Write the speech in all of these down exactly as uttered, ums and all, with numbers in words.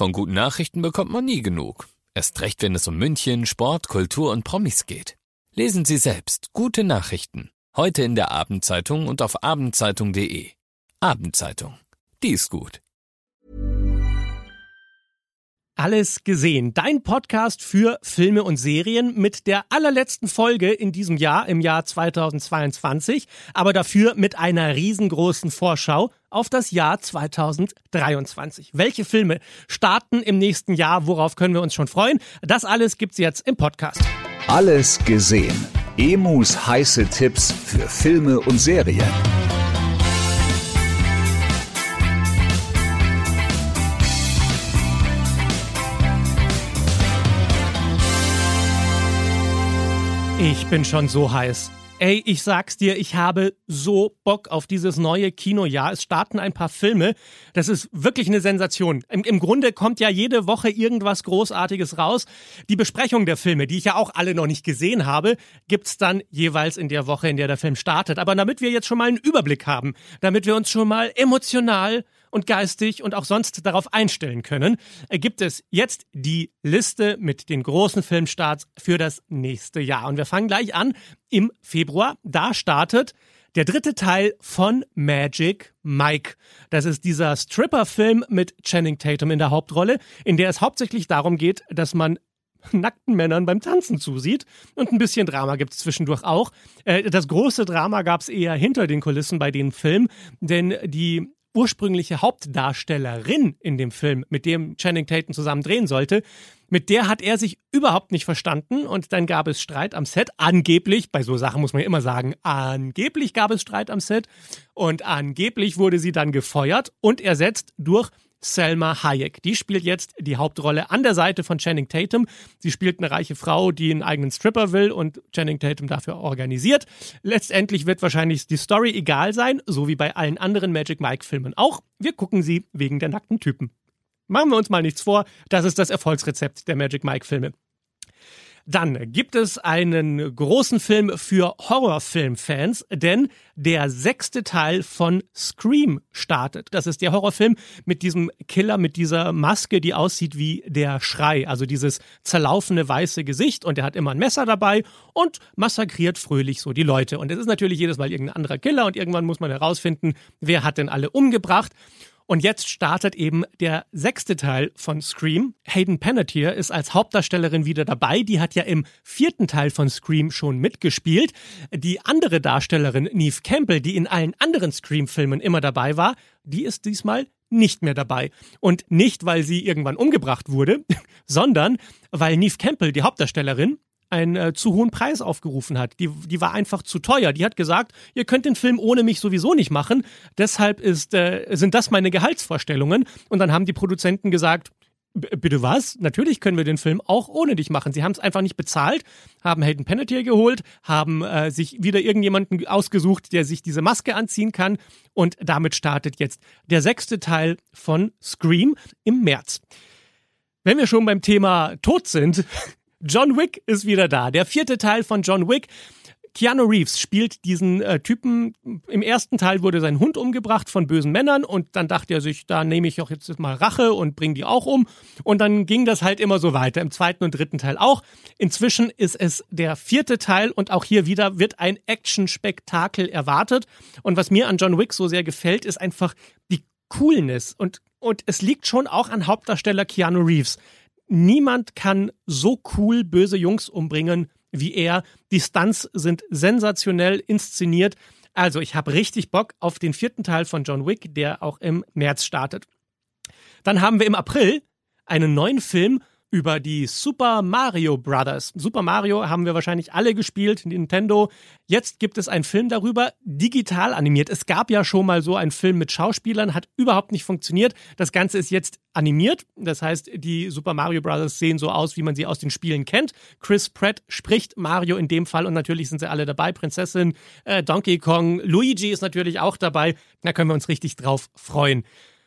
Von guten Nachrichten bekommt man nie genug. Erst recht, wenn es um München, Sport, Kultur und Promis geht. Lesen Sie selbst gute Nachrichten. Heute in der Abendzeitung und auf abendzeitung punkt de. Abendzeitung. Die ist gut. Alles gesehen. Dein Podcast für Filme und Serien mit der allerletzten Folge in diesem Jahr, im Jahr zweitausendzweiundzwanzig, aber dafür mit einer riesengroßen Vorschau auf das Jahr zweitausenddreiundzwanzig. Welche Filme starten im nächsten Jahr? Worauf können wir uns schon freuen? Das alles gibt's jetzt im Podcast. Alles gesehen. Emus heiße Tipps für Filme und Serien. Ich bin schon so heiß. Ey, ich sag's dir, ich habe so Bock auf dieses neue Kinojahr. Es starten ein paar Filme. Das ist wirklich eine Sensation. Im, im Grunde kommt ja jede Woche irgendwas Großartiges raus. Die Besprechung der Filme, die ich ja auch alle noch nicht gesehen habe, gibt's dann jeweils in der Woche, in der der Film startet. Aber damit wir jetzt schon mal einen Überblick haben, damit wir uns schon mal emotional und geistig und auch sonst darauf einstellen können, gibt es jetzt die Liste mit den großen Filmstarts für das nächste Jahr. Und wir fangen gleich an im Februar. Da startet der dritte Teil von Magic Mike. Das ist dieser Stripper-Film mit Channing Tatum in der Hauptrolle, in der es hauptsächlich darum geht, dass man nackten Männern beim Tanzen zusieht. Und ein bisschen Drama gibt es zwischendurch auch. Das große Drama gab es eher hinter den Kulissen bei dem Film, denn die ursprüngliche Hauptdarstellerin in dem Film, mit dem Channing Tatum zusammen drehen sollte, mit der hat er sich überhaupt nicht verstanden und dann gab es Streit am Set. Angeblich, bei so Sachen muss man ja immer sagen, angeblich gab es Streit am Set und angeblich wurde sie dann gefeuert und ersetzt durch Salma Hayek. Die spielt jetzt die Hauptrolle an der Seite von Channing Tatum. Sie spielt eine reiche Frau, die einen eigenen Stripper will und Channing Tatum dafür organisiert. Letztendlich wird wahrscheinlich die Story egal sein, so wie bei allen anderen Magic Mike-Filmen auch. Wir gucken sie wegen der nackten Typen. Machen wir uns mal nichts vor, das ist das Erfolgsrezept der Magic Mike-Filme. Dann gibt es einen großen Film für Horrorfilm-Fans, denn der sechste Teil von Scream startet. Das ist der Horrorfilm mit diesem Killer, mit dieser Maske, die aussieht wie der Schrei. Also dieses zerlaufene weiße Gesicht und er hat immer ein Messer dabei und massakriert fröhlich so die Leute. Und es ist natürlich jedes Mal irgendein anderer Killer und irgendwann muss man herausfinden, wer hat denn alle umgebracht. Und jetzt startet eben der sechste Teil von Scream. Hayden Panettiere ist als Hauptdarstellerin wieder dabei. Die hat ja im vierten Teil von Scream schon mitgespielt. Die andere Darstellerin, Neve Campbell, die in allen anderen Scream-Filmen immer dabei war, die ist diesmal nicht mehr dabei. Und nicht, weil sie irgendwann umgebracht wurde, sondern weil Neve Campbell, die Hauptdarstellerin, einen äh, zu hohen Preis aufgerufen hat. Die, die war einfach zu teuer. Die hat gesagt, ihr könnt den Film ohne mich sowieso nicht machen. Deshalb ist, äh, sind das meine Gehaltsvorstellungen. Und dann haben die Produzenten gesagt, bitte was? Natürlich können wir den Film auch ohne dich machen. Sie haben es einfach nicht bezahlt, haben Hayden Panettiere geholt, haben äh, sich wieder irgendjemanden ausgesucht, der sich diese Maske anziehen kann. Und damit startet jetzt der sechste Teil von Scream im März. Wenn wir schon beim Thema Tod sind, John Wick ist wieder da. Der vierte Teil von John Wick. Keanu Reeves spielt diesen äh, Typen. Im ersten Teil wurde sein Hund umgebracht von bösen Männern und dann dachte er sich, da nehme ich auch jetzt mal Rache und bringe die auch um. Und dann ging das halt immer so weiter. Im zweiten und dritten Teil auch. Inzwischen ist es der vierte Teil und auch hier wieder wird ein Action-Spektakel erwartet. Und was mir an John Wick so sehr gefällt, ist einfach die Coolness. Und, und es liegt schon auch an Hauptdarsteller Keanu Reeves. Niemand kann so cool böse Jungs umbringen wie er. Die Stunts sind sensationell inszeniert. Also ich habe richtig Bock auf den vierten Teil von John Wick, der auch im März startet. Dann haben wir im April einen neuen Film über die Super Mario Brothers. Super Mario haben wir wahrscheinlich alle gespielt, Nintendo. Jetzt gibt es einen Film darüber, digital animiert. Es gab ja schon mal so einen Film mit Schauspielern, hat überhaupt nicht funktioniert. Das Ganze ist jetzt animiert. Das heißt, die Super Mario Brothers sehen so aus, wie man sie aus den Spielen kennt. Chris Pratt spricht Mario in dem Fall und natürlich sind sie alle dabei. Prinzessin, äh, Donkey Kong, Luigi ist natürlich auch dabei. Da können wir uns richtig drauf freuen.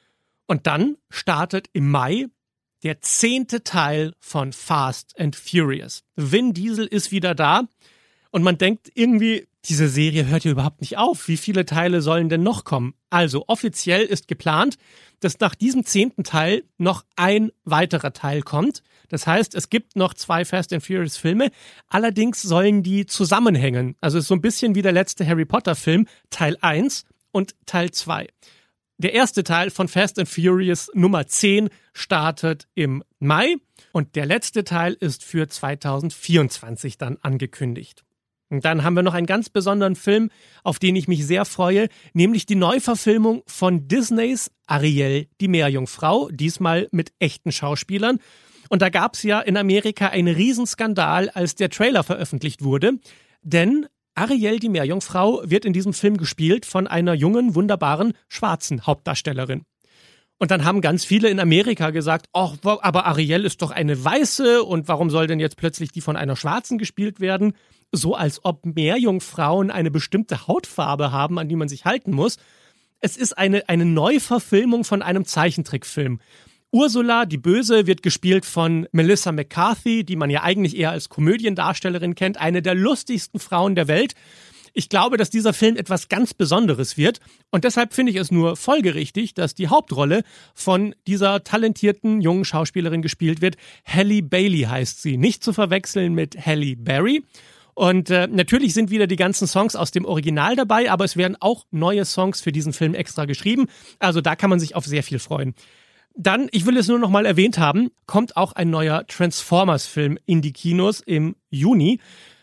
Und dann startet im Mai der zehnte Teil von Fast and Furious. Vin Diesel ist wieder da und man denkt irgendwie, diese Serie hört ja überhaupt nicht auf. Wie viele Teile sollen denn noch kommen? Also offiziell ist geplant, dass nach diesem zehnten Teil noch ein weiterer Teil kommt. Das heißt, es gibt noch zwei Fast and Furious Filme. Allerdings sollen die zusammenhängen. Also es ist so ein bisschen wie der letzte Harry Potter Film, Teil eins und Teil zwei. Der erste Teil von Fast and Furious Nummer zehn startet im Mai und der letzte Teil ist für zweitausendvierundzwanzig dann angekündigt. Und dann haben wir noch einen ganz besonderen Film, auf den ich mich sehr freue, nämlich die Neuverfilmung von Disneys Ariel, die Meerjungfrau, diesmal mit echten Schauspielern. Und da gab es ja in Amerika einen Riesenskandal, als der Trailer veröffentlicht wurde, denn Ariel, die Meerjungfrau, wird in diesem Film gespielt von einer jungen, wunderbaren, schwarzen Hauptdarstellerin. Und dann haben ganz viele in Amerika gesagt, ach, aber Ariel ist doch eine Weiße und warum soll denn jetzt plötzlich die von einer Schwarzen gespielt werden? So als ob Meerjungfrauen eine bestimmte Hautfarbe haben, an die man sich halten muss. Es ist eine, eine Neuverfilmung von einem Zeichentrickfilm. Ursula, die Böse, wird gespielt von Melissa McCarthy, die man ja eigentlich eher als Komödiendarstellerin kennt, eine der lustigsten Frauen der Welt. Ich glaube, dass dieser Film etwas ganz Besonderes wird und deshalb finde ich es nur folgerichtig, dass die Hauptrolle von dieser talentierten jungen Schauspielerin gespielt wird. Halle Bailey heißt sie, nicht zu verwechseln mit Halle Berry. Und äh, natürlich sind wieder die ganzen Songs aus dem Original dabei, aber es werden auch neue Songs für diesen Film extra geschrieben. Also da kann man sich auf sehr viel freuen. Dann, ich will es nur noch mal erwähnt haben, kommt auch ein neuer Transformers-Film in die Kinos im Juni.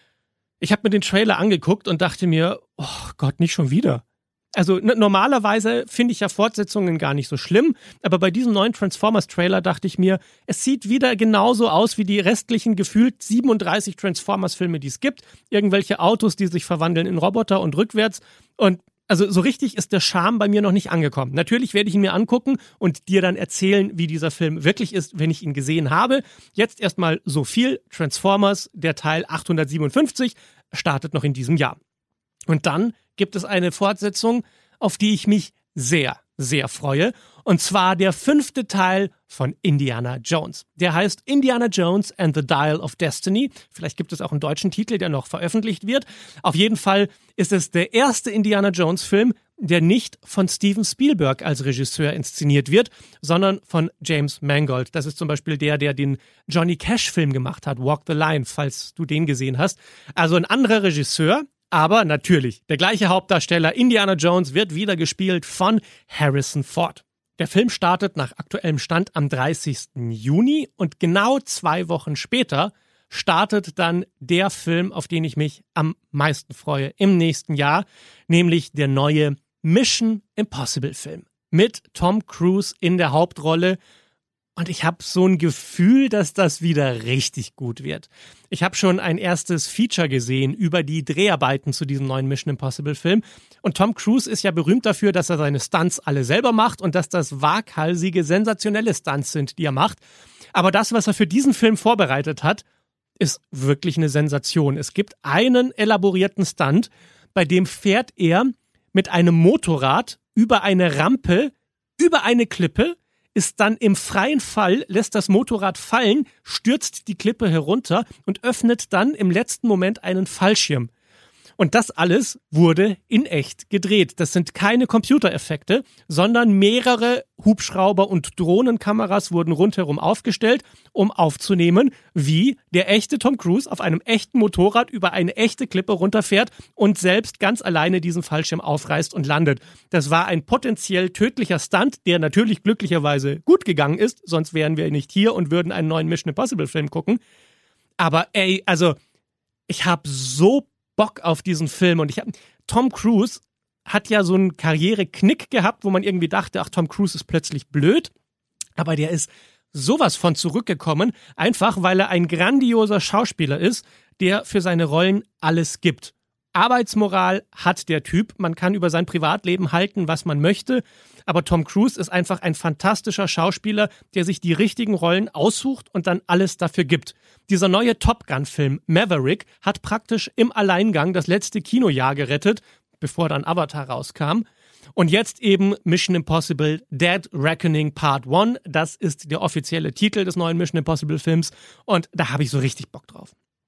Ich habe mir den Trailer angeguckt und dachte mir, oh Gott, nicht schon wieder. Also n- normalerweise finde ich ja Fortsetzungen gar nicht so schlimm, aber bei diesem neuen Transformers-Trailer dachte ich mir, es sieht wieder genauso aus wie die restlichen gefühlt siebenunddreißig Transformers-Filme, die es gibt. Irgendwelche Autos, die sich verwandeln in Roboter und rückwärts. Und also so richtig ist der Charme bei mir noch nicht angekommen. Natürlich werde ich ihn mir angucken und dir dann erzählen, wie dieser Film wirklich ist, wenn ich ihn gesehen habe. Jetzt erstmal so viel. Transformers, der Teil achthundertsiebenundfünfzig, startet noch in diesem Jahr. Und dann gibt es eine Fortsetzung, auf die ich mich sehr, sehr freue. Und zwar der fünfte Teil von Indiana Jones. Der heißt Indiana Jones and the Dial of Destiny. Vielleicht gibt es auch einen deutschen Titel, der noch veröffentlicht wird. Auf jeden Fall ist es der erste Indiana Jones Film, der nicht von Steven Spielberg als Regisseur inszeniert wird, sondern von James Mangold. Das ist zum Beispiel der, der den Johnny Cash Film gemacht hat, Walk the Line, falls du den gesehen hast. Also ein anderer Regisseur. Aber natürlich, der gleiche Hauptdarsteller Indiana Jones wird wieder gespielt von Harrison Ford. Der Film startet nach aktuellem Stand am dreißigsten Juni und genau zwei Wochen später startet dann der Film, auf den ich mich am meisten freue im nächsten Jahr, nämlich der neue Mission Impossible Film mit Tom Cruise in der Hauptrolle. Und ich habe so ein Gefühl, dass das wieder richtig gut wird. Ich habe schon ein erstes Feature gesehen über die Dreharbeiten zu diesem neuen Mission Impossible Film. Und Tom Cruise ist ja berühmt dafür, dass er seine Stunts alle selber macht und dass das waghalsige, sensationelle Stunts sind, die er macht. Aber das, was er für diesen Film vorbereitet hat, ist wirklich eine Sensation. Es gibt einen elaborierten Stunt, bei dem fährt er mit einem Motorrad über eine Rampe, über eine Klippe, ist dann im freien Fall, lässt das Motorrad fallen, stürzt die Klippe herunter und öffnet dann im letzten Moment einen Fallschirm. Und das alles wurde in echt gedreht. Das sind keine Computereffekte, sondern mehrere Hubschrauber- und Drohnenkameras wurden rundherum aufgestellt, um aufzunehmen, wie der echte Tom Cruise auf einem echten Motorrad über eine echte Klippe runterfährt und selbst ganz alleine diesen Fallschirm aufreißt und landet. Das war ein potenziell tödlicher Stunt, der natürlich glücklicherweise gut gegangen ist, sonst wären wir nicht hier und würden einen neuen Mission Impossible Film gucken. Aber ey, also ich habe so Bock auf diesen Film und ich habe Tom Cruise hat ja so einen Karriereknick gehabt, wo man irgendwie dachte, ach, Tom Cruise ist plötzlich blöd, aber der ist sowas von zurückgekommen, einfach weil er ein grandioser Schauspieler ist, der für seine Rollen alles gibt. Arbeitsmoral hat der Typ, man kann über sein Privatleben halten, was man möchte, aber Tom Cruise ist einfach ein fantastischer Schauspieler, der sich die richtigen Rollen aussucht und dann alles dafür gibt. Dieser neue Top Gun-Film Maverick hat praktisch im Alleingang das letzte Kinojahr gerettet, bevor dann Avatar rauskam. Und jetzt eben Mission Impossible Dead Reckoning Part eins, das ist der offizielle Titel des neuen Mission Impossible Films und da habe ich so richtig Bock drauf.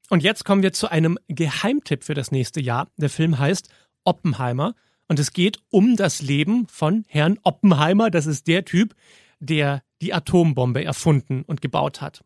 Und jetzt kommen wir zu einem Geheimtipp für das nächste Jahr. Der Film heißt Oppenheimer und es geht um das Leben von Herrn Oppenheimer. Das ist der Typ, der die Atombombe erfunden und gebaut hat.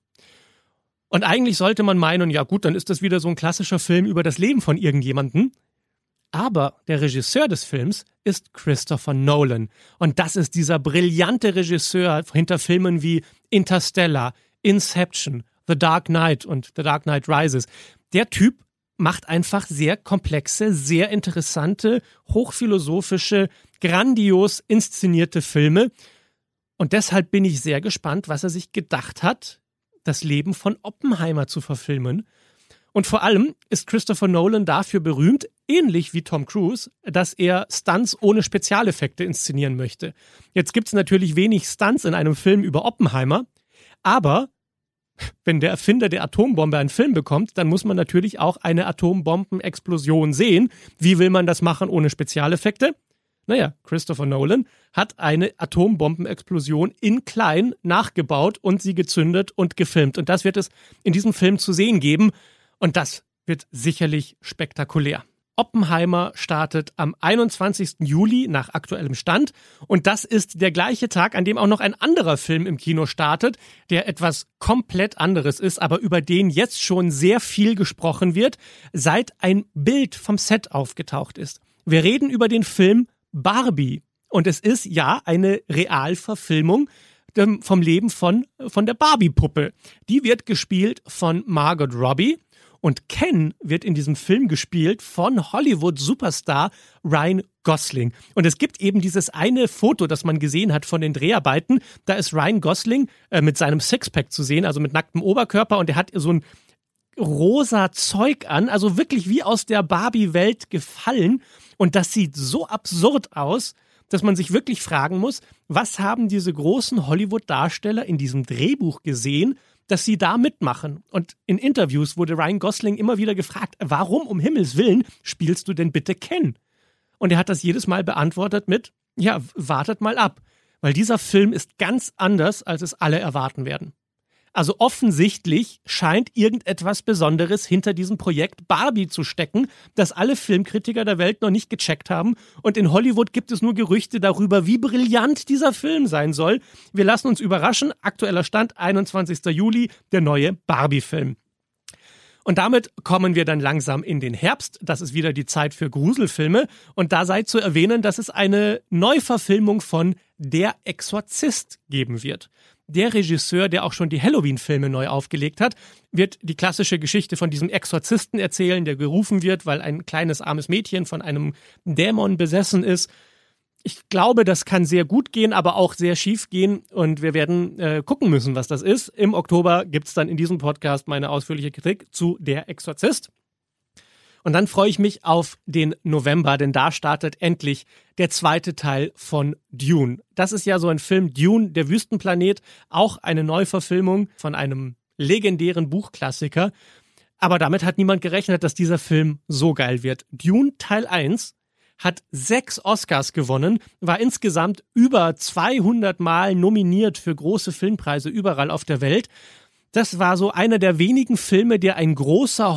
Und eigentlich sollte man meinen, ja gut, dann ist das wieder so ein klassischer Film über das Leben von irgendjemandem. Aber der Regisseur des Films ist Christopher Nolan. Und das ist dieser brillante Regisseur hinter Filmen wie Interstellar, Inception, The Dark Knight und The Dark Knight Rises. Der Typ macht einfach sehr komplexe, sehr interessante, hochphilosophische, grandios inszenierte Filme. Und deshalb bin ich sehr gespannt, was er sich gedacht hat, das Leben von Oppenheimer zu verfilmen. Und vor allem ist Christopher Nolan dafür berühmt, ähnlich wie Tom Cruise, dass er Stunts ohne Spezialeffekte inszenieren möchte. Jetzt gibt es natürlich wenig Stunts in einem Film über Oppenheimer, aber wenn der Erfinder der Atombombe einen Film bekommt, dann muss man natürlich auch eine Atombombenexplosion sehen. Wie will man das machen ohne Spezialeffekte? Naja, Christopher Nolan hat eine Atombombenexplosion in klein nachgebaut und sie gezündet und gefilmt. Und das wird es in diesem Film zu sehen geben. Und das wird sicherlich spektakulär. Oppenheimer startet am einundzwanzigsten Juli nach aktuellem Stand. Und das ist der gleiche Tag, an dem auch noch ein anderer Film im Kino startet, der etwas komplett anderes ist, aber über den jetzt schon sehr viel gesprochen wird, seit ein Bild vom Set aufgetaucht ist. Wir reden über den Film Barbie. Und es ist ja eine Realverfilmung vom Leben von, von der Barbie-Puppe. Die wird gespielt von Margot Robbie. Und Ken wird in diesem Film gespielt von Hollywood-Superstar Ryan Gosling. Und es gibt eben dieses eine Foto, das man gesehen hat von den Dreharbeiten. Da ist Ryan Gosling äh, mit seinem Sixpack zu sehen, also mit nacktem Oberkörper. Und er hat so ein rosa Zeug an, also wirklich wie aus der Barbie-Welt gefallen. Und das sieht so absurd aus, dass man sich wirklich fragen muss, was haben diese großen Hollywood-Darsteller in diesem Drehbuch gesehen, dass sie da mitmachen. Und in Interviews wurde Ryan Gosling immer wieder gefragt, warum um Himmels Willen spielst du denn bitte Ken? Und er hat das jedes Mal beantwortet mit, ja, wartet mal ab, weil dieser Film ist ganz anders, als es alle erwarten werden. Also offensichtlich scheint irgendetwas Besonderes hinter diesem Projekt Barbie zu stecken, das alle Filmkritiker der Welt noch nicht gecheckt haben. Und in Hollywood gibt es nur Gerüchte darüber, wie brillant dieser Film sein soll. Wir lassen uns überraschen. Aktueller Stand, einundzwanzigsten Juli, der neue Barbie-Film. Und damit kommen wir dann langsam in den Herbst. Das ist wieder die Zeit für Gruselfilme. Und da sei zu erwähnen, dass es eine Neuverfilmung von Der Exorzist geben wird. Der Regisseur, der auch schon die Halloween-Filme neu aufgelegt hat, wird die klassische Geschichte von diesem Exorzisten erzählen, der gerufen wird, weil ein kleines armes Mädchen von einem Dämon besessen ist. Ich glaube, das kann sehr gut gehen, aber auch sehr schief gehen und wir werden äh, gucken müssen, was das ist. Im Oktober gibt's dann in diesem Podcast meine ausführliche Kritik zu Der Exorzist. Und dann freue ich mich auf den November, denn da startet endlich der zweite Teil von Dune. Das ist ja so ein Film, Dune, der Wüstenplanet, auch eine Neuverfilmung von einem legendären Buchklassiker. Aber damit hat niemand gerechnet, dass dieser Film so geil wird. Dune Teil eins hat sechs Oscars gewonnen, war insgesamt über zweihundert Mal nominiert für große Filmpreise überall auf der Welt. Das war so einer der wenigen Filme, der ein großer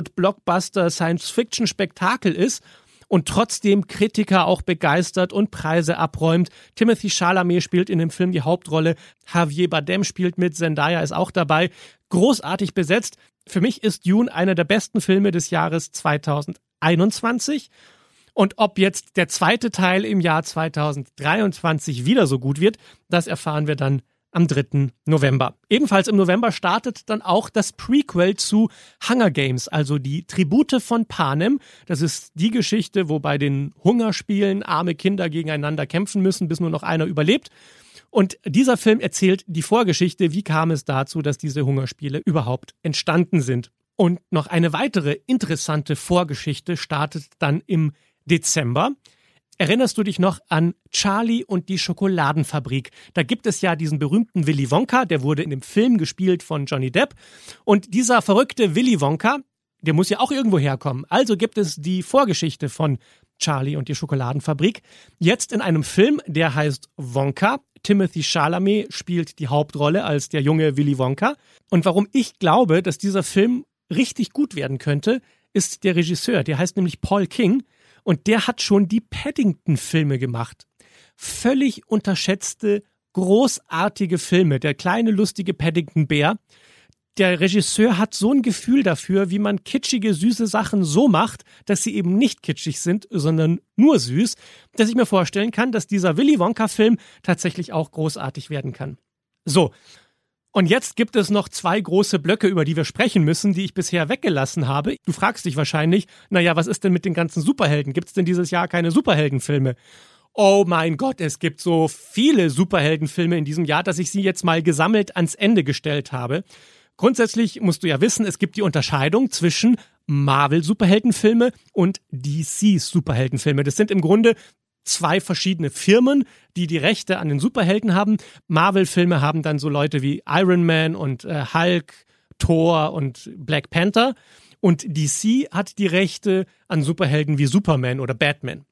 Hollywood-Blockbuster-Science-Fiction-Spektakel ist und trotzdem Kritiker auch begeistert und Preise abräumt. Timothée Chalamet spielt in dem Film die Hauptrolle, Javier Bardem spielt mit, Zendaya ist auch dabei. Großartig besetzt. Für mich ist Dune einer der besten Filme des Jahres zweitausendeinundzwanzig. Und ob jetzt der zweite Teil im Jahr zweitausenddreiundzwanzig wieder so gut wird, das erfahren wir dann am dritten November. Ebenfalls im November startet dann auch das Prequel zu Hunger Games, also die Tribute von Panem. Das ist die Geschichte, wo bei den Hungerspielen arme Kinder gegeneinander kämpfen müssen, bis nur noch einer überlebt. Und dieser Film erzählt die Vorgeschichte, wie kam es dazu, dass diese Hungerspiele überhaupt entstanden sind. Und noch eine weitere interessante Vorgeschichte startet dann im Dezember. Erinnerst du dich noch an Charlie und die Schokoladenfabrik? Da gibt es ja diesen berühmten Willy Wonka, der wurde in dem Film gespielt von Johnny Depp. Und dieser verrückte Willy Wonka, der muss ja auch irgendwo herkommen. Also gibt es die Vorgeschichte von Charlie und die Schokoladenfabrik. Jetzt in einem Film, der heißt Wonka. Timothée Chalamet spielt die Hauptrolle als der junge Willy Wonka. Und warum ich glaube, dass dieser Film richtig gut werden könnte, ist der Regisseur. Der heißt nämlich Paul King und der hat schon die Paddington-Filme gemacht. Völlig unterschätzte, großartige Filme. Der kleine, lustige Paddington-Bär. Der Regisseur hat so ein Gefühl dafür, wie man kitschige, süße Sachen so macht, dass sie eben nicht kitschig sind, sondern nur süß, dass ich mir vorstellen kann, dass dieser Willy Wonka-Film tatsächlich auch großartig werden kann. So, und jetzt gibt es noch zwei große Blöcke, über die wir sprechen müssen, die ich bisher weggelassen habe. Du fragst dich wahrscheinlich, naja, was ist denn mit den ganzen Superhelden? Gibt es denn dieses Jahr keine Superheldenfilme? Oh mein Gott, es gibt so viele Superheldenfilme in diesem Jahr, dass ich sie jetzt mal gesammelt ans Ende gestellt habe. Grundsätzlich musst du ja wissen, es gibt die Unterscheidung zwischen Marvel-Superheldenfilme und D C-Superheldenfilme. Das sind im Grunde zwei verschiedene Firmen, die die Rechte an den Superhelden haben. Marvel-Filme haben dann so Leute wie Iron Man und äh, Hulk, Thor und Black Panther. Und D C hat die Rechte an Superhelden wie Superman oder Batman.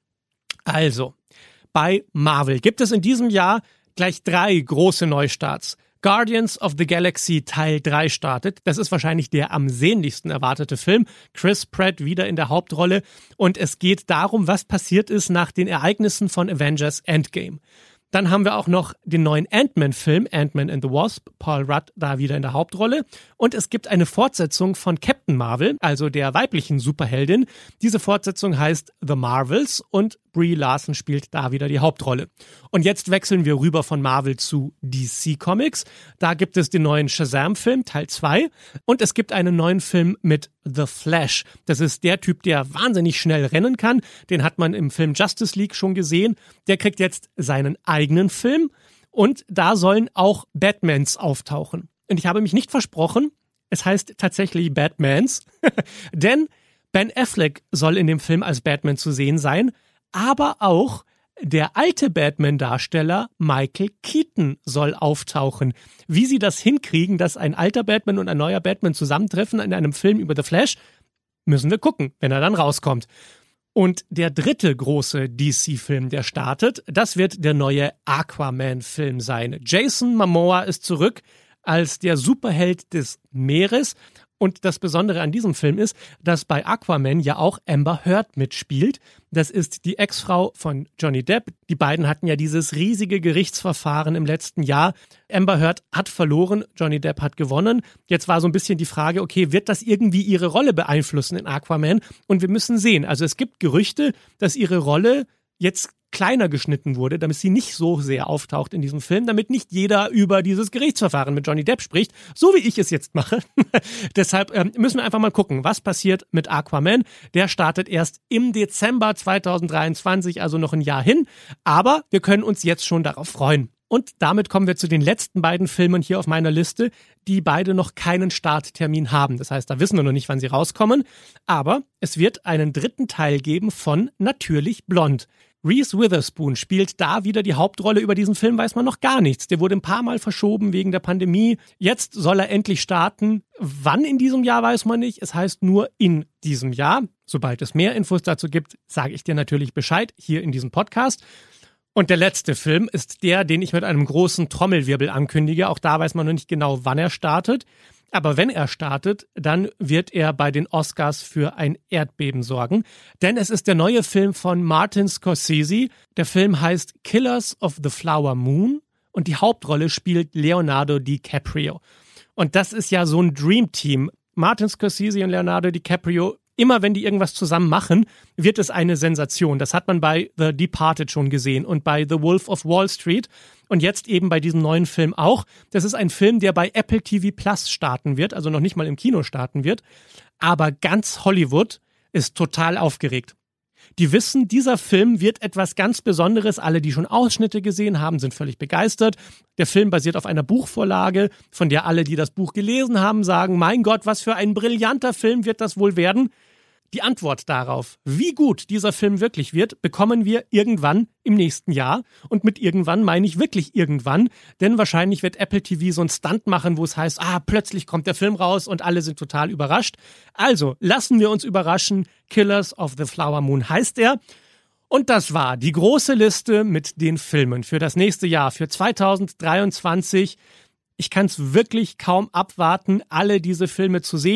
Also, bei Marvel gibt es in diesem Jahr gleich drei große Neustarts. Guardians of the Galaxy Teil drei startet. Das ist wahrscheinlich der am sehnlichsten erwartete Film. Chris Pratt wieder in der Hauptrolle. Und es geht darum, was passiert ist nach den Ereignissen von Avengers Endgame. Dann haben wir auch noch den neuen Ant-Man-Film, Ant-Man and the Wasp, Paul Rudd da wieder in der Hauptrolle. Und es gibt eine Fortsetzung von Captain Marvel, also der weiblichen Superheldin. Diese Fortsetzung heißt The Marvels und Brie Larson spielt da wieder die Hauptrolle. Und jetzt wechseln wir rüber von Marvel zu D C Comics. Da gibt es den neuen Shazam-Film, Teil zwei. Und es gibt einen neuen Film mit The Flash. Das ist der Typ, der wahnsinnig schnell rennen kann. Den hat man im Film Justice League schon gesehen. Der kriegt jetzt seinen eigenen Film. Und da sollen auch Batmans auftauchen. Und ich habe mich nicht versprochen. Es heißt tatsächlich Batmans. Denn Ben Affleck soll in dem Film als Batman zu sehen sein. Aber auch der alte Batman-Darsteller Michael Keaton soll auftauchen. Wie sie das hinkriegen, dass ein alter Batman und ein neuer Batman zusammentreffen in einem Film über The Flash, müssen wir gucken, wenn er dann rauskommt. Und der dritte große D C-Film, der startet, das wird der neue Aquaman-Film sein. Jason Momoa ist zurück als der Superheld des Meeres. Und das Besondere an diesem Film ist, dass bei Aquaman ja auch Amber Heard mitspielt. Das ist die Ex-Frau von Johnny Depp. Die beiden hatten ja dieses riesige Gerichtsverfahren im letzten Jahr. Amber Heard hat verloren, Johnny Depp hat gewonnen. Jetzt war so ein bisschen die Frage, okay, wird das irgendwie ihre Rolle beeinflussen in Aquaman? Und wir müssen sehen, also es gibt Gerüchte, dass ihre Rolle jetzt kleiner geschnitten wurde, damit sie nicht so sehr auftaucht in diesem Film, damit nicht jeder über dieses Gerichtsverfahren mit Johnny Depp spricht, so wie ich es jetzt mache. Deshalb ähm, müssen wir einfach mal gucken, was passiert mit Aquaman. Der startet erst im Dezember zweitausenddreiundzwanzig, also noch ein Jahr hin, aber wir können uns jetzt schon darauf freuen. Und damit kommen wir zu den letzten beiden Filmen hier auf meiner Liste, die beide noch keinen Starttermin haben. Das heißt, da wissen wir noch nicht, wann sie rauskommen, aber es wird einen dritten Teil geben von Natürlich Blond. Reese Witherspoon spielt da wieder die Hauptrolle. Über diesen Film weiß man noch gar nichts. Der wurde ein paar Mal verschoben wegen der Pandemie. Jetzt soll er endlich starten. Wann in diesem Jahr weiß man nicht. Es heißt nur in diesem Jahr. Sobald es mehr Infos dazu gibt, sage ich dir natürlich Bescheid hier in diesem Podcast. Und der letzte Film ist der, den ich mit einem großen Trommelwirbel ankündige. Auch da weiß man noch nicht genau, wann er startet. Aber wenn er startet, dann wird er bei den Oscars für ein Erdbeben sorgen. Denn es ist der neue Film von Martin Scorsese. Der Film heißt Killers of the Flower Moon und die Hauptrolle spielt Leonardo DiCaprio. Und das ist ja so ein Dream-Team. Martin Scorsese und Leonardo DiCaprio, immer wenn die irgendwas zusammen machen, wird es eine Sensation. Das hat man bei The Departed schon gesehen und bei The Wolf of Wall Street. Und jetzt eben bei diesem neuen Film auch. Das ist ein Film, der bei Apple T V Plus starten wird, also noch nicht mal im Kino starten wird. Aber ganz Hollywood ist total aufgeregt. Die wissen, dieser Film wird etwas ganz Besonderes. Alle, die schon Ausschnitte gesehen haben, sind völlig begeistert. Der Film basiert auf einer Buchvorlage, von der alle, die das Buch gelesen haben, sagen, mein Gott, was für ein brillanter Film wird das wohl werden. Die Antwort darauf, wie gut dieser Film wirklich wird, bekommen wir irgendwann im nächsten Jahr. Und mit irgendwann meine ich wirklich irgendwann, denn wahrscheinlich wird Apple T V so einen Stunt machen, wo es heißt, ah, plötzlich kommt der Film raus und alle sind total überrascht. Also, lassen wir uns überraschen. Killers of the Flower Moon heißt er. Und das war die große Liste mit den Filmen für das nächste Jahr, für zweitausenddreiundzwanzig. Ich kann es wirklich kaum abwarten, alle diese Filme zu sehen.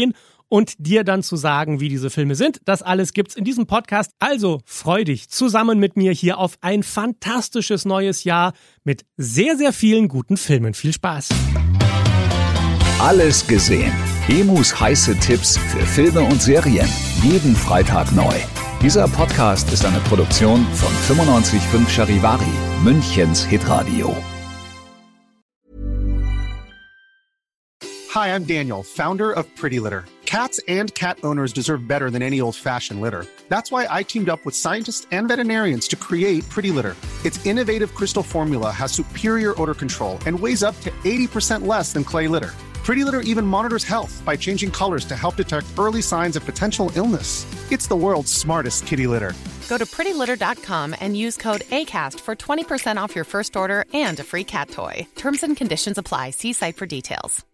und dir dann zu sagen, wie diese Filme sind. Das alles gibt's in diesem Podcast. Also freu dich zusammen mit mir hier auf ein fantastisches neues Jahr mit sehr, sehr vielen guten Filmen. Viel Spaß! Alles gesehen. Emus heiße Tipps für Filme und Serien. Jeden Freitag neu. Dieser Podcast ist eine Produktion von fünfundneunzig Komma fünf Charivari, Münchens Hitradio. Hi, I'm Daniel, founder of Pretty Litter. Cats and cat owners deserve better than any old-fashioned litter. That's why I teamed up with scientists and veterinarians to create Pretty Litter. Its innovative crystal formula has superior odor control and weighs up to eighty percent less than clay litter. Pretty Litter even monitors health by changing colors to help detect early signs of potential illness. It's the world's smartest kitty litter. Go to pretty litter dot com and use code ACAST for twenty percent off your first order and a free cat toy. Terms and conditions apply. See site for details.